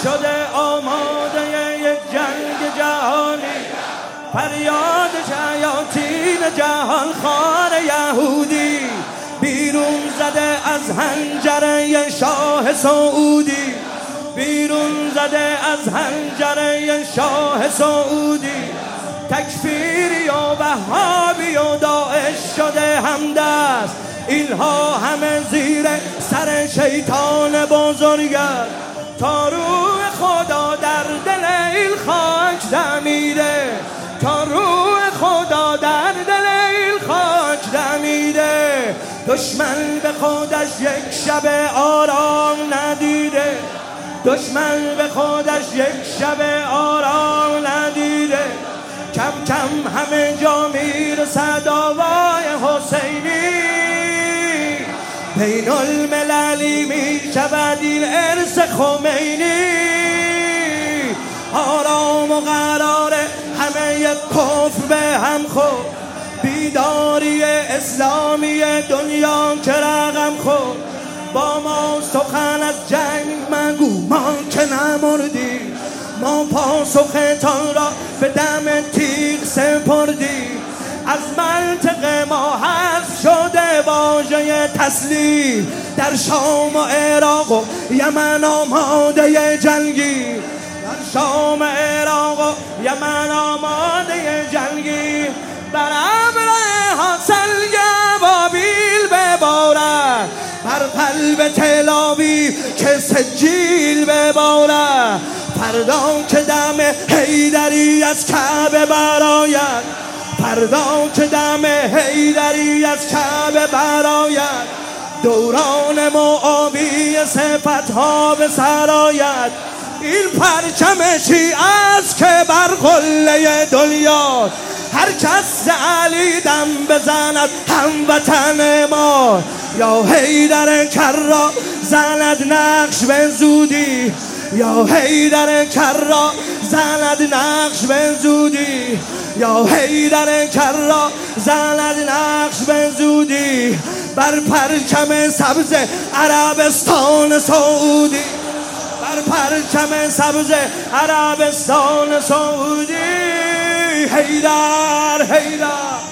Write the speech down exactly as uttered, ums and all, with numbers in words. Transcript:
شده آماده یک جنگ جهانی، فریاد شیاطین جهان خار یهودی، بیرون زده از حنجره شاه سعودی، بیرون زده از حنجره شاه سعودی. تکفیری و وهابی و داعش شده همدست، اینها همه زیر سر شیطان بزرگ است. تا روح خدا در دل این خاک دمیده، تا روح خدا در دل این خاک دمیده. دشمن به خودش یک شب آرام ندیده، دشمن به خودش یک شب آرام ندیده. کم کم همه جا میرسد آوای حسینی، بین المللی می شود این ارث خمینی. آرام و قرار همه یک کفر به هم خورد، بیداری اسلامی دنیا که رقم خورد. با ما سخن از جنگ مگو ما که نمردیم، ما پاسختان را به دم تیغ سپردیم. از منطقه ما حذف شده واژه تسلیم، در شام و عراق و یمن آماده جنگی، در شام عراق و یمن آماده جنگی. بر ابر حاصل گبابیل ببارد، بر قلب تل آویو که سجیل ببارد. فردا که دم حیدری از کعبه برآید، فردا که دم حیدری از کعبه برآید. دوران معاویه صفتها به سر آید. این پرچم شیعه است که بر قله دنیا، هر کس علی دم بزند هموطن ما. یا حیدر کرا زند نقش به زودی، یا حیدر کرا زند نقش به زودی، یا حیدر کرا زند نقش به زودی. بر پرچم سبز عربستان سعودی، بر پرچم سبز عربستان سعودی. حیدر حیدر